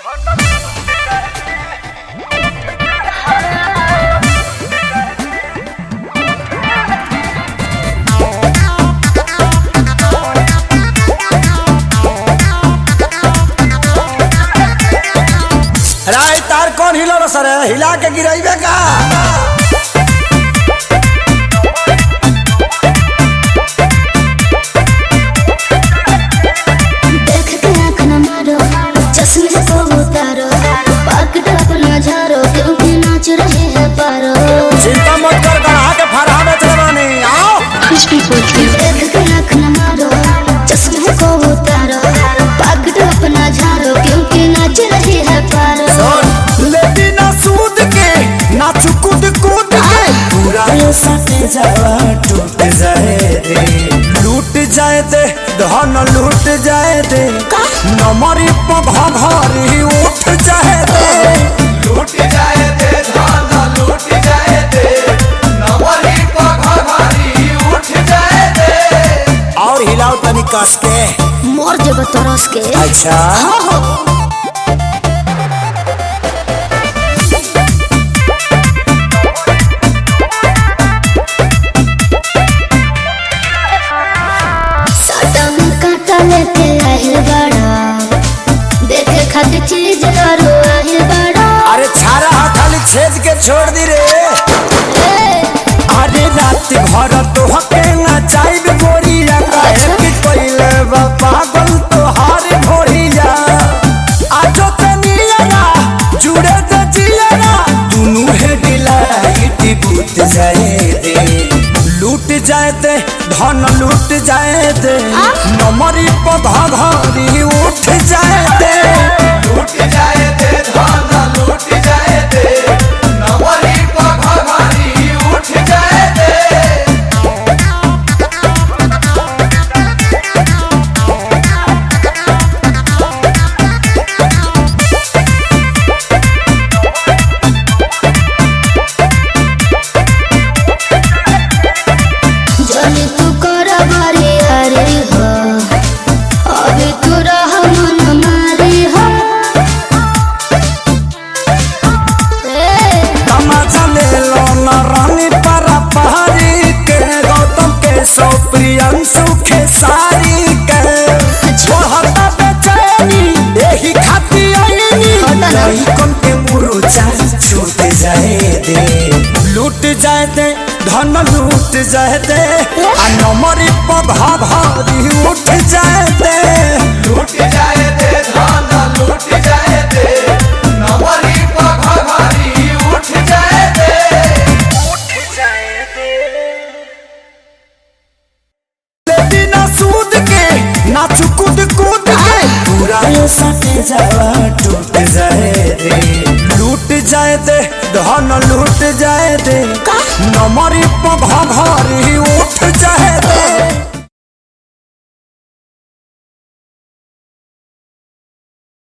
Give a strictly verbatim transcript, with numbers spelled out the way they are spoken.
राय तार कौन हिलो रो सर हिला के गिराइबे का देख के आँख न मारो चश्मे को उतारो पकड़ अपना झारो क्योंकि नाच रहे हैं पारो चिंता मत कर गढ़ा के फरहा में चलवानी आओ कुछ भी बोलते देख के आँख न मारो चश्मे को उतारो पकड़ अपना झारो क्योंकि नाच रहे हैं पारो लेती ना सूद के ना चुकुद कूद के पूरा ये सटे जावा टूट जाए दे लूट जाए दे धन लूट जाए दे नमरी पघा घरी उठ जाए दे लूट जाए दे धान लूट जाए दे नवरी पघा घरी उठ जाए दे और हिलाओ तनी कस के मोर जब तरस के अच्छा हाँ हो लेके आहिल बड़ा देखे खातिर चीज करो आहिल बड़ा अरे छारा खाली छेद के छोड़ दी रे अरे रात भर तो हके ना चाइब गोरिया काहे कि कोइले बा पागल तो हार भोरिया आजो तनिया जुड़े त जिया दुनु है डिलाइट बूत जाए दे लूट जाए दे धन लूट जाए दे नमरी पधा घरी उठ जाए दे लूट जाए दे धान लूट जाए दे नवरी पघा घरी उठ जाए दे जाने तू कर बारी हरी हो अभी तू रह मन मारी हो तमाचा ले लो न रानी परा पहाड़ी के गौतम के सौ प्रियंशु के सारी के छोहता बेचैनी यही खाती आईनी नहीं कौन के मुरुचा छूट जाए दे लूट जाए दे धन लूट जाए दे आ नमरी पघा भारी उठ जाए दे लूट जाए दे धान लूट जाए दे नवरी पघा घरी उठ जाए दे लेती ना सूद के ना चुकुद कूद के पूरा ये सटे जावा टूट जाए दे लूट जाए दे धन लूट जाए दे नमरी पघा घरी उठ जाए दे